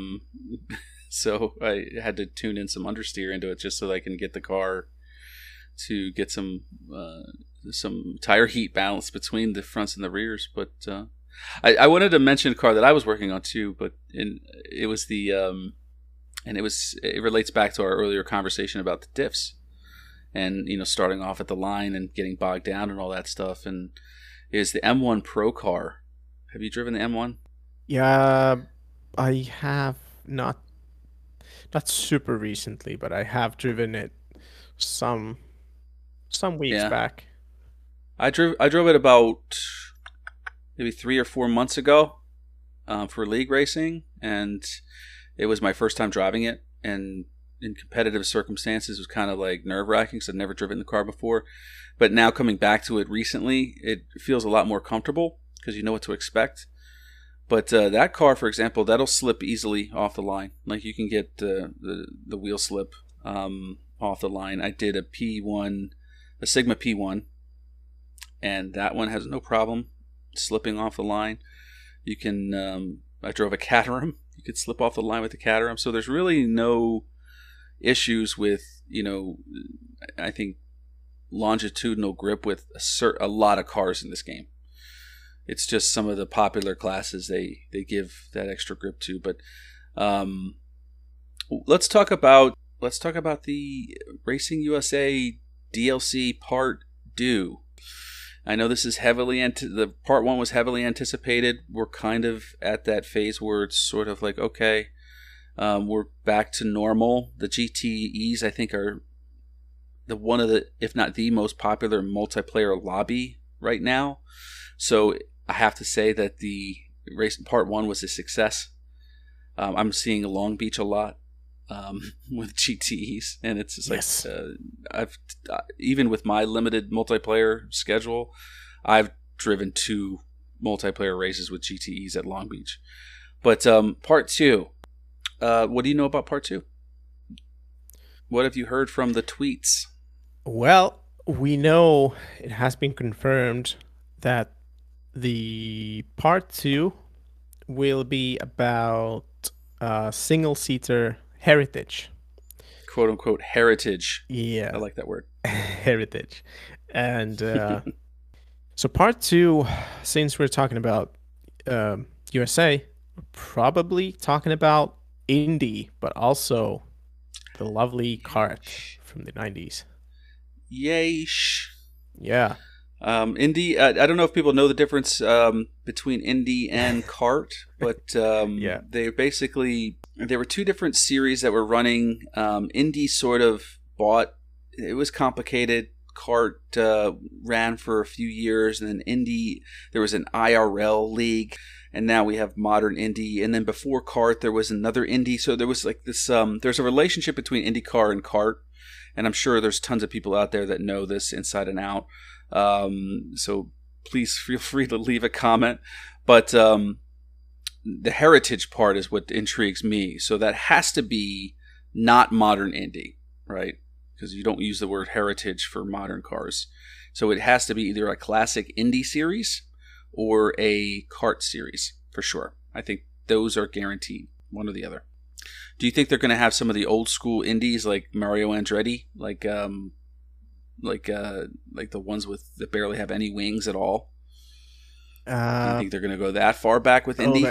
So I had to tune in some understeer into it just so that I can get the car to get some tire heat balance between the fronts and the rears. But I wanted to mention a car that I was working on too, but it was the and it relates back to our earlier conversation about the diffs, and starting off at the line and getting bogged down and all that stuff. And is the M1 Pro car. Have you driven the M1? Yeah, I have not super recently, but I have driven it some weeks back. I drove it about maybe 3 or 4 months ago for league racing, and it was my first time driving it. And in competitive circumstances, it was kind of like nerve-wracking because I'd never driven the car before. But now coming back to it recently, it feels a lot more comfortable because you know what to expect. But that car, for example, that'll slip easily off the line. Like you can get the wheel slip off the line. I did a Sigma P1, and that one has no problem slipping off the line. You can, I drove a Caterham. You could slip off the line with the Caterham. So there's really no issues with, I think, longitudinal grip with a lot of cars in this game. It's just some of the popular classes they give that extra grip to. But let's talk about the Racing USA DLC Part 2. I know this is the Part 1 was heavily anticipated. We're kind of at that phase where it's sort of like, okay, we're back to normal. The GTEs, I think, are one of the, if not the most popular multiplayer lobby right now. So I have to say that the race Part 1 was a success. I'm seeing Long Beach a lot with GTEs, and it's just like even with my limited multiplayer schedule, I've driven 2 multiplayer races with GTEs at Long Beach. But Part 2, what do you know about Part 2? What have you heard from the tweets? Well, we know it has been confirmed that the Part 2 will be about single-seater heritage. Quote-unquote heritage. Yeah. I like that word. Heritage. And so Part 2, since we're talking about USA, we're probably talking about Indy, but also the lovely kart from the 90s. Yeesh. Yeah. Indy, I don't know if people know the difference between Indy and kart, but yeah. There were 2 different series that were running. Indy sort of it was complicated. Kart ran for a few years, and then Indy, there was an IRL league, and now we have modern Indy. And then before kart, there was another Indy. So there was like this, there's a relationship between IndyCar and kart, and I'm sure there's tons of people out there that know this inside and out. So please feel free to leave a comment. But the heritage part is what intrigues me. So that has to be not modern Indy, right? Because you don't use the word heritage for modern cars. So it has to be either a classic Indy series or a kart series for sure. I think those are guaranteed, one or the other. Do you think they're going to have some of the old school Indies like Mario Andretti, like the ones that barely have any wings at all? Do you think they're going to go that far back with Indy?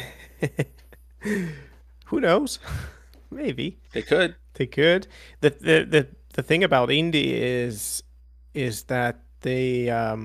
Who knows? Maybe they could. The thing about Indy is that they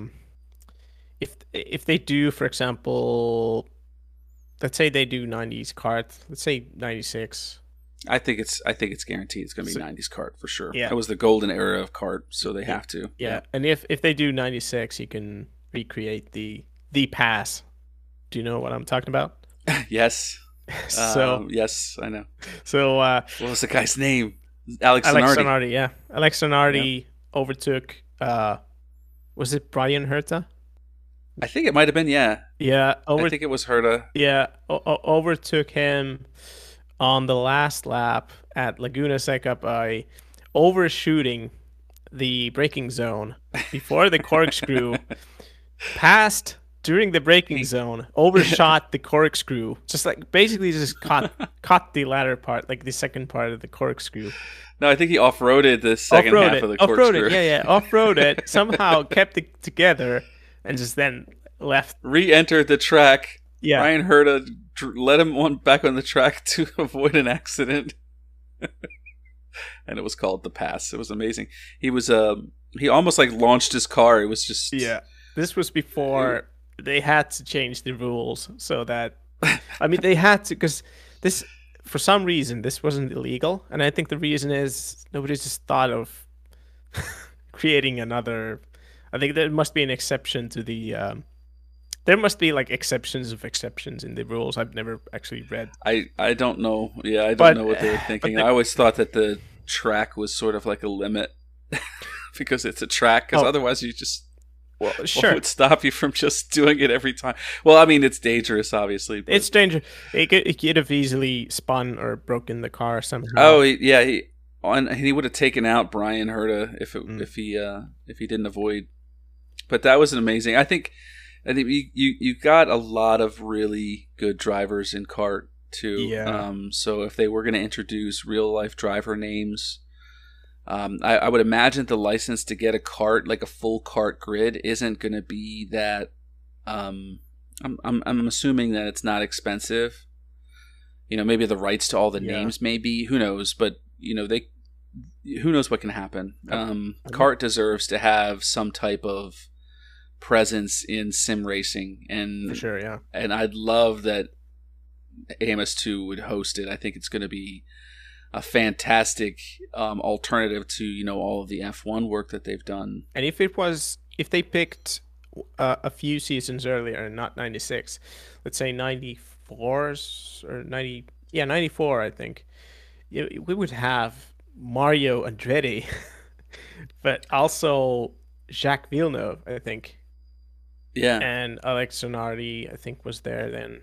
if they do, for example, let's say they do 90s kart, let's say 96, I think it's guaranteed. It's going to be 90s kart for sure. Yeah. It was the golden era of kart, so they have to. Yeah. And if they do 96, you can recreate the pass. Do you know what I'm talking about? Yes. So yes, I know. So what was the guy's name? Alex Zanardi. Yeah. Alex Zanardi overtook was it Brian Herta? I think it might have been, yeah. Yeah, I think it was Herta. Yeah, overtook him on the last lap at Laguna Seca by overshooting the braking zone before the corkscrew, passed during the braking zone, overshot the corkscrew, just like basically just caught the latter part, like the second part of the corkscrew. No, I think he off-roaded the second half of the corkscrew. Off-roaded, yeah, off-roaded, somehow kept it together, and just then left. Re-entered the track. Yeah. Brian Herta let him back on the track to avoid an accident. And it was called the pass. It was amazing. He was he almost like launched his car. It was just This was before they had to change the rules so that I mean they had to, because this for some reason this wasn't illegal, and I think the reason is nobody just thought of creating another. I think there must be an exception to the there must be like exceptions of exceptions in the rules. I've never actually read. I don't know. Yeah, I don't know what they were thinking. I always thought that the track was sort of like a limit because it's a track. Because otherwise, you just what would stop you from just doing it every time? Well, I mean, it's dangerous, obviously. But... It's dangerous. It could have easily spun or broken the car somehow. Oh yeah, he would have taken out Brian Herta if he didn't avoid. But that was an amazing. I think you got a lot of really good drivers in kart too. Yeah. So if they were going to introduce real life driver names, I would imagine the license to get a kart, like a full kart grid, isn't going to be that. I'm assuming that it's not expensive. You know, maybe the rights to all the names, maybe, who knows? But you know, who knows what can happen. Kart deserves to have some type of presence in sim racing, and for sure, yeah. And I'd love that AMS2 would host it. I think it's going to be a fantastic alternative to all of the F1 work that they've done. And if they picked a few seasons earlier, not 96, let's say 94s or 94, I think we would have Mario Andretti, but also Jacques Villeneuve, I think. Yeah. And Alex Zanardi, I think, was there then.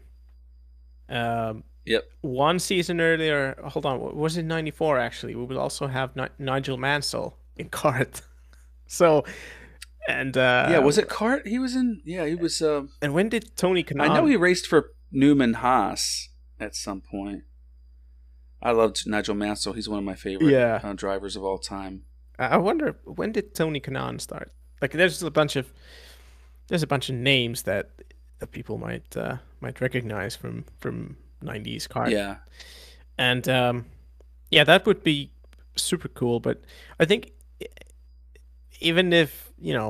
Yep. One season earlier, hold on, was it 94 actually? We would also have Nigel Mansell in kart. So, and was it kart? He was in. Yeah, he was. And when did Tony Kanaan? I know he raced for Newman Haas at some point. I loved Nigel Mansell. He's one of my favorite drivers of all time. I wonder, when did Tony Kanaan start? Like, there's a bunch of names that people might recognize from 90s kart. Yeah. And that would be super cool. But I think even if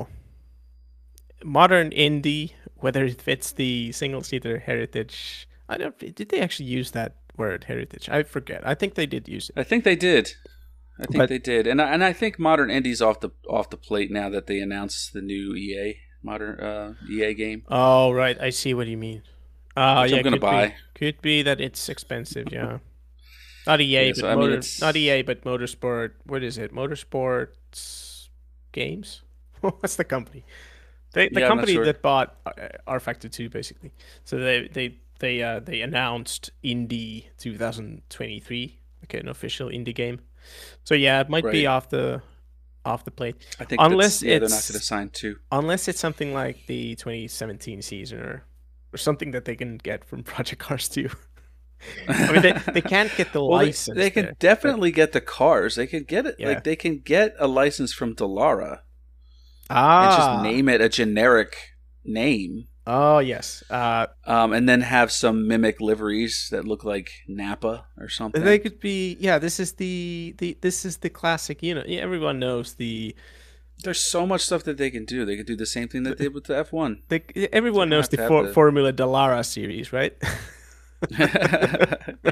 modern Indy, whether it fits the single-seater heritage, did they actually use that word, heritage? I forget. I think they did use it. I think they did. They did, and I think modern Indy's off the plate now that they announced the new modern EA game. Oh right, I see what you mean. Which I'm gonna buy. Could be that it's expensive, yeah. Not EA, not EA, but Motorsport. What is it? Motorsports Games. What's the company? The company that bought rFactor 2, basically. So they announced Indy 2023, like an official indie game. So yeah, it might be off the plate. I think unless they're not going to sign 2. Unless it's something like the 2017 season or something that they can get from Project Cars 2. I mean, they can't get the license. They can definitely get the cars. They can get it. Yeah. Like they can get a license from Dallara. And just name it a generic name. Oh yes. And then have some mimic liveries that look like Napa or something. They could be. Yeah, this is the classic. Everyone knows the. There's so much stuff that they can do. They could do the same thing that they did with the F1. Everyone knows the Formula Dallara series, right? Yeah.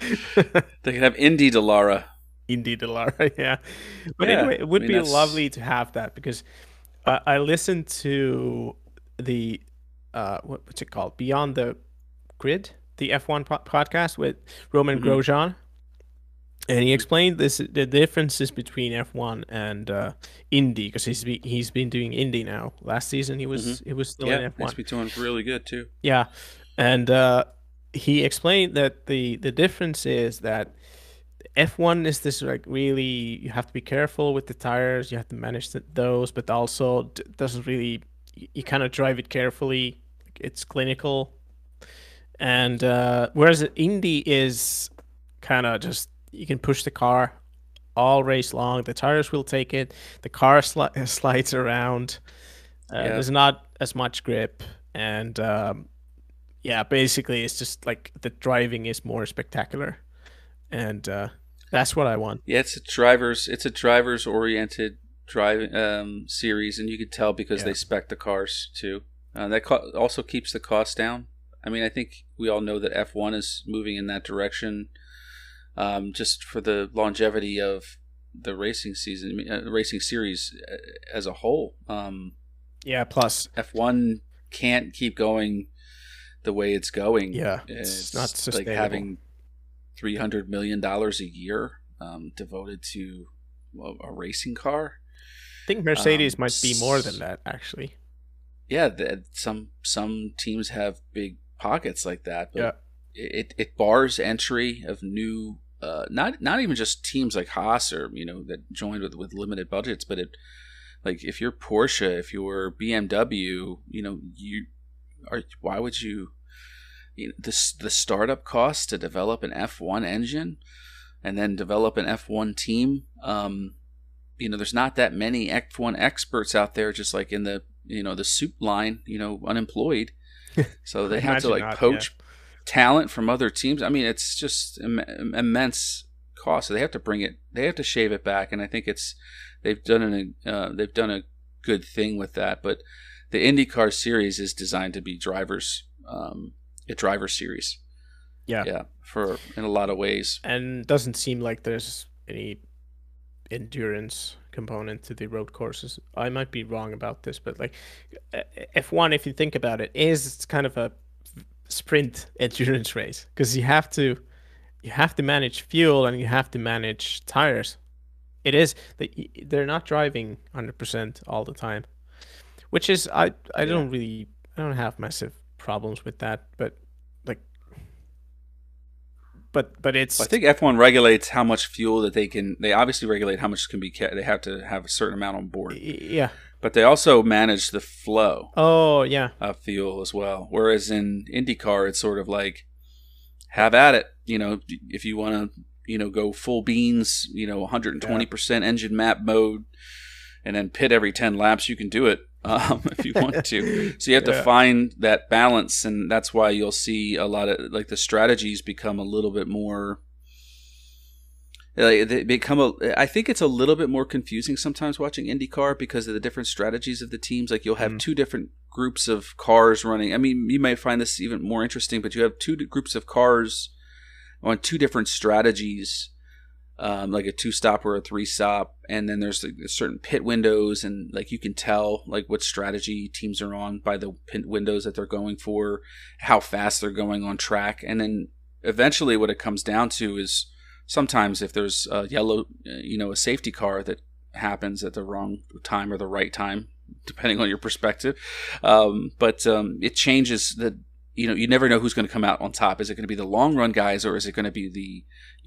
They could have Indy Delara. Indy Delara, yeah. But Yeah, anyway, it would be that's lovely to have that because I listened to the what's it called? Beyond the Grid, the F1 podcast with Roman mhm. Grosjean, and he explained the differences between F1 and Indy because he's been doing Indy now. Last season he was still in Yeah, he's F1. been doing really good too. Yeah, and he explained that the difference is that F1 is this like really you have to be careful with the tires, you have to manage those, but also doesn't really you kind of drive it carefully. It's clinical, and whereas Indy is kind of just you can push the car all race long. The tires will take it. The car slides around. Yeah, There's not as much grip, and yeah, basically it's just like the driving is more spectacular, and that's what I want. yeah. It's a drivers oriented driving series, and you could tell because Yeah, they spec the cars too. That also keeps the cost down. I mean, I think we all know that F1 is moving in that direction, just for the longevity of the racing season, racing series as a whole. yeah. Plus, F1 can't keep going the way it's going. yeah, it's not It's like sustainable. having $300 million a year devoted to a racing car. I think Mercedes might be more than S- that, actually. yeah, some teams have big pockets like that, but Yeah, it bars entry of new. Not even just teams like Haas or that joined with limited budgets, but it like if you're Porsche, if you're BMW, you are why would the startup cost to develop an F1 engine and then develop an F1 team. There's not that many F1 experts out there, just like in the soup line, unemployed. So I they have to imagine like not. Yeah, poach talent from other teams. I mean, it's just immense cost. So they have to bring it. They have to shave it back, and I think they've done a good thing with that. But the IndyCar series is designed to be a driver series. yeah, Yeah, for in a lot of ways. and doesn't seem like there's any endurance component to the road courses. I might be wrong about this, but like F1, if you think about it, is kind of a sprint endurance race because you have to manage fuel and you have to manage tires. It is they're not driving 100% all the time, which is Yeah. I don't have massive problems with that, but like but Well, I it's think F1 regulates how much fuel that they can. They obviously regulate how much can be kept. They have to have a certain amount on board, yeah. but they also manage the flow Oh yeah. of fuel as well. Whereas in IndyCar, it's sort of like have at it. If you want to, go full beans, Yeah. 120% engine map mode, and then pit every 10 laps, you can do it if you want to. So you have to Yeah. find that balance, and that's why you'll see a lot of like the strategies become a little bit more. They become I think it's a little bit more confusing sometimes watching IndyCar because of the different strategies of the teams. Like you'll have Mm. two different groups of cars running. I mean, you might find this even more interesting, but you have two groups of cars on two different strategies, like a two-stop or a three-stop, and then there's like certain pit windows, and like you can tell like what strategy teams are on by the pit windows that they're going for, how fast they're going on track, and then eventually what it comes down to is sometimes if there's a yellow, a safety car that happens at the wrong time or the right time, depending on your perspective, but it changes the you never know who's going to come out on top. Is it going to be the long run guys or is it going to be the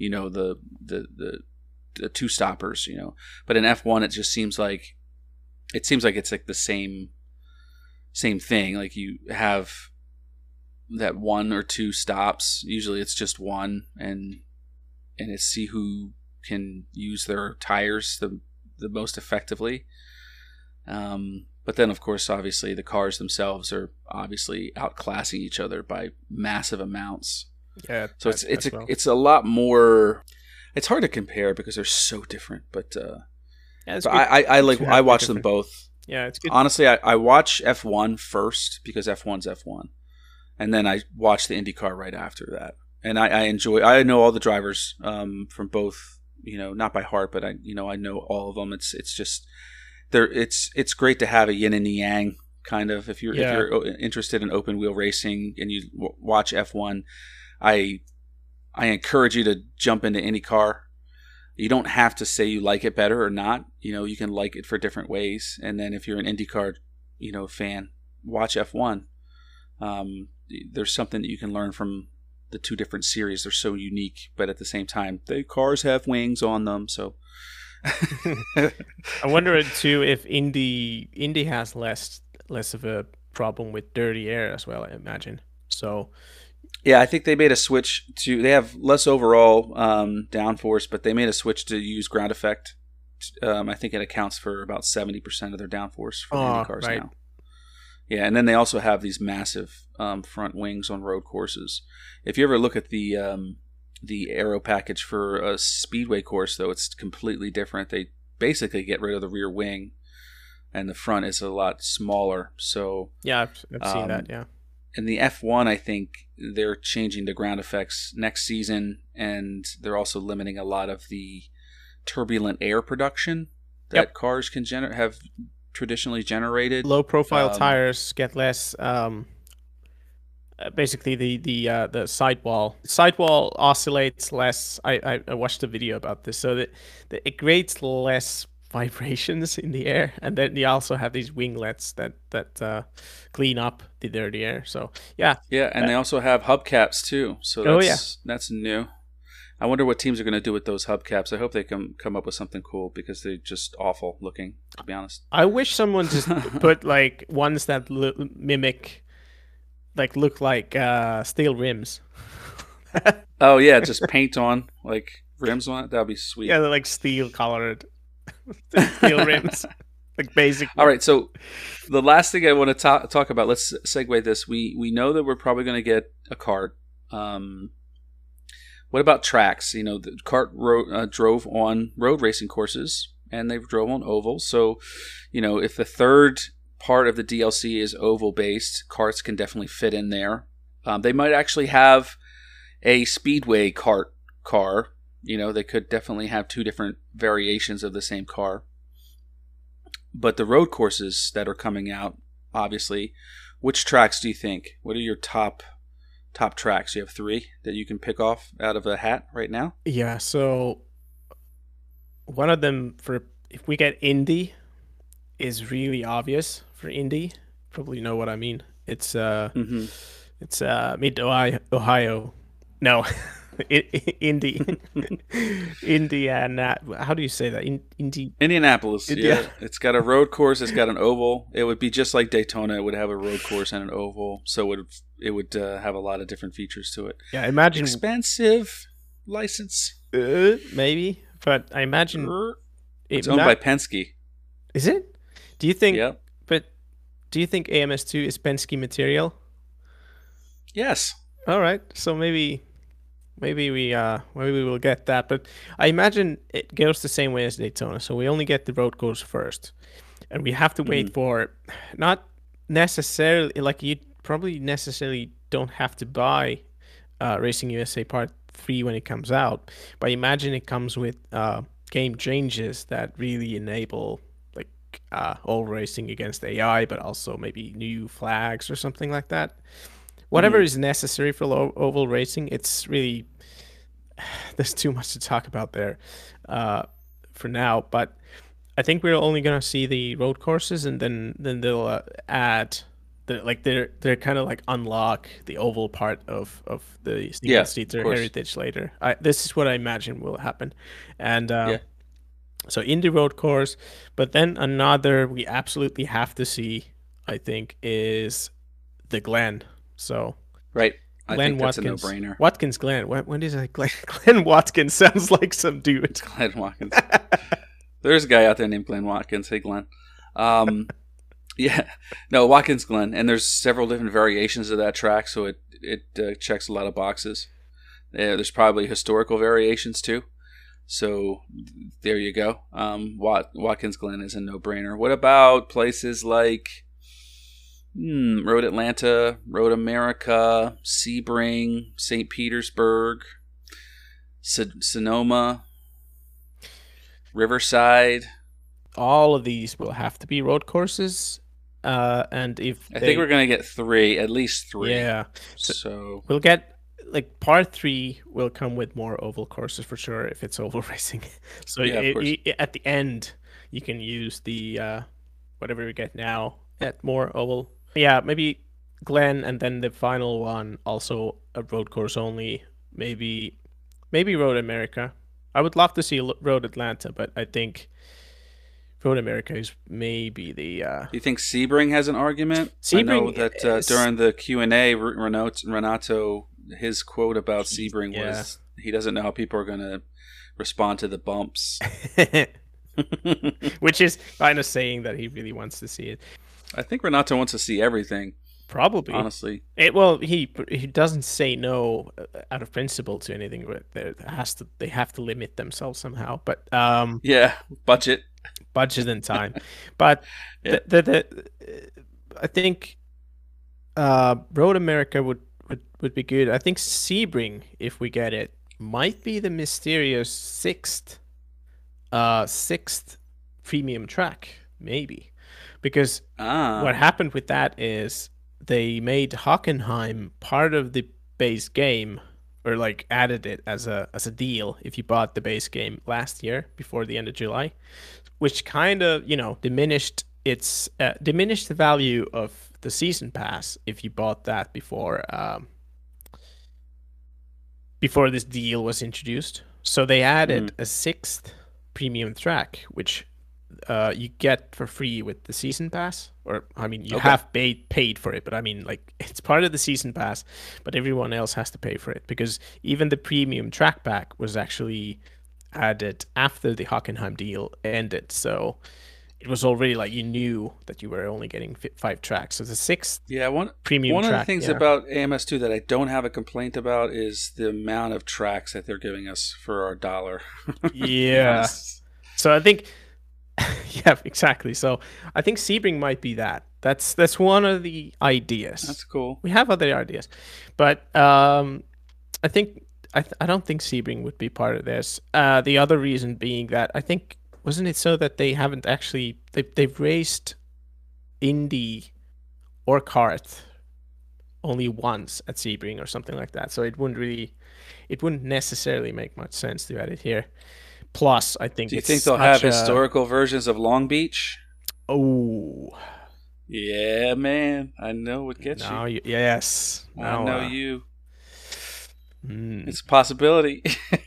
the two stoppers? But in F1, it just seems like it's like the same thing. Like you have that one or two stops. Usually, it's just one, and it's see who can use their tires the most effectively. But then, of course, obviously, the cars themselves are obviously outclassing each other by massive amounts. Yeah, So that as well. it's a lot more. It's hard to compare because they're so different. But Yeah, it's but good to I have the watch them different. both. Yeah, it's good. Honestly, I watch F1 first because F1's F1, and then I watch the IndyCar right after that. and I know all the drivers from both, not by heart, but I know all of them. It's just it's great to have a yin and yang kind of. If you're interested in open wheel racing and you watch F1, I encourage you to jump into IndyCar. You don't have to say you like it better or not. You can like it for different ways. And then if you're an IndyCar, fan, watch F1. There's something that you can learn from the two different series. They're so unique, but at the same time, the cars have wings on them. So I wonder too if Indy has less of a problem with dirty air as well, I imagine. So yeah, I think they made a switch to. They have less overall downforce, but they made a switch to use ground effect. I think it accounts for about 70% of their downforce for Indy cars now. Yeah, and then they also have these massive front wings on road courses. If you ever look at the aero package for a speedway course, though, it's completely different. They basically get rid of the rear wing, and the front is a lot smaller. So yeah, I've seen that. Yeah. In the F1, I think they're changing the ground effects next season, and they're also limiting a lot of the turbulent air production that cars can have traditionally generated. Low profile tires get less. Basically, the sidewall oscillates less. I watched a video about this, so that it creates less vibrations in the air, and then you also have these winglets that clean up the dirty air. So yeah, and they also have hubcaps too. So that's new. I wonder what teams are going to do with those hubcaps. I hope they come up with something cool, because they're just awful looking, to be honest. I wish someone just put like ones that mimic, like look like steel rims. Oh yeah, just paint on like rims on it. That'd be sweet. Yeah, they're like steel colored steel rims, like basic. All right, so the last thing I want to talk about. Let's segue this. We know that we're probably going to get a kart. What about tracks? The kart drove on road racing courses, and they drove on ovals. So, if the third part of the DLC is oval based, karts can definitely fit in there. They might actually have a speedway kart car. They could definitely have two different variations of the same car. But the road courses that are coming out, obviously, which tracks do you think? What are your top tracks? You have 3 that you can pick off out of a hat right now? Yeah, so one of them, if we get Indy, is really obvious for Indy. Probably know what I mean. It's it's mid Ohio. No, Indy, Indiana. How do you say that? Indianapolis. Yeah, it's got a road course. It's got an oval. It would be just like Daytona. It would have a road course and an oval. So it would have a lot of different features to it. Yeah, imagine expensive license. Maybe, but I imagine it's owned by Penske. Is it? Do you think? Yeah. But do you think AMS2 is Penske material? Yes. All right. So maybe we will get that. But I imagine it goes the same way as Daytona. So we only get the road course first, and we have to wait for, not necessarily, like you probably necessarily don't have to buy Racing USA Part 3 when it comes out. But I imagine it comes with game changes that really enable all racing against AI, but also maybe new flags or something like that. Whatever is necessary for oval racing, it's really, there's too much to talk about there for now. But I think we're only gonna see the road courses, and then they'll add they're kind of like unlock the oval part of the Steven Steeter heritage later. This is what I imagine will happen, and so Indy road course. But then another we absolutely have to see, I think, is the Glen. So right, Glenn I think Watkins, that's a no-brainer. Watkins Glen. When is it? Glenn Watkins sounds like some dude. Glenn Watkins. There's a guy out there named Glenn Watkins. Hey, Glenn. Yeah, no, Watkins Glen, and there's several different variations of that track, so it checks a lot of boxes. There's probably historical variations too. So there you go. Watkins Glen is a no-brainer. What about places like Road Atlanta, Road America, Sebring, St. Petersburg, Sonoma, Riverside. All of these will have to be road courses. And if I think we're going to get at least three. Yeah. So we'll get, like, part 3 will come with more oval courses for sure if it's oval racing. So at the end, you can use the whatever we get now at more oval. Yeah, maybe Glen, and then the final one also a road course only. Maybe Road America. I would love to see Road Atlanta, but I think Road America is maybe the. You think Sebring has an argument? Sebring, I know that during the Q&A, Renato, his quote about Sebring was he doesn't know how people are going to respond to the bumps. Which is kind of saying that he really wants to see it. I think Renato wants to see everything. Probably, honestly. He doesn't say no out of principle to anything, but they have to limit themselves somehow. But budget and time. But I think Road America would be good. I think Sebring, if we get it, might be the mysterious sixth premium track, maybe, because what happened with that is they made Hockenheim part of the base game, or like added it as a deal if you bought the base game last year before the end of July, which kind of diminished the value of the season pass if you bought that before this deal was introduced. So they added a sixth premium track, which you get for free with the season pass, or I mean, you have paid for it, but I mean, like, it's part of the season pass, but everyone else has to pay for it, because even the premium track pack was actually added after the Hockenheim deal ended. So it was already like you knew that you were only getting 5 tracks. So the sixth premium track. One of the things about AMS2 that I don't have a complaint about is the amount of tracks that they're giving us for our $1. Yeah. So I think, yeah, exactly. So I think Sebring might be that. That's one of the ideas. That's cool. We have other ideas, but I don't think Sebring would be part of this. The other reason being that I think, wasn't it so that they haven't actually they've raced Indy or kart only once at Sebring or something like that. So it wouldn't necessarily make much sense to add it here. Plus, I think. Do you think they'll have historical versions of Long Beach? Oh, yeah, man! I know what gets you. Yes, I know you. It's a possibility.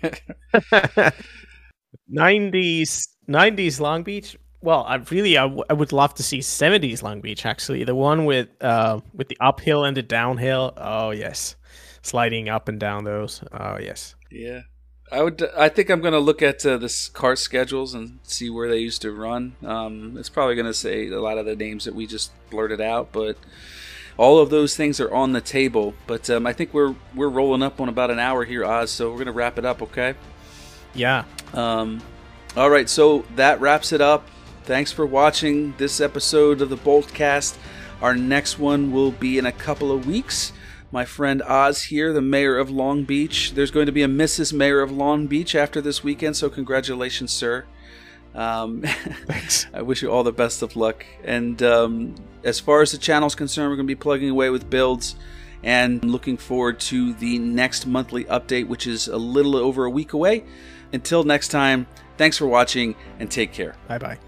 90s Long Beach. Well, I would love to see 70s Long Beach, actually. The one with the uphill and the downhill. Oh yes, sliding up and down those. Oh yes. Yeah. I think I'm going to look at this kart schedules and see where they used to run. It's probably going to say a lot of the names that we just blurted out, but all of those things are on the table. But I think we're rolling up on about an hour here, Oz, so we're going to wrap it up, okay? Yeah. All right, so that wraps it up. Thanks for watching this episode of the Boltcast. Our next one will be in a couple of weeks. My friend Oz here, the mayor of Long Beach. There's going to be a Mrs. Mayor of Long Beach after this weekend, so congratulations, sir. Thanks. I wish you all the best of luck. And as far as the channel's concerned, we're going to be plugging away with builds and looking forward to the next monthly update, which is a little over a week away. Until next time, thanks for watching and take care. Bye-bye.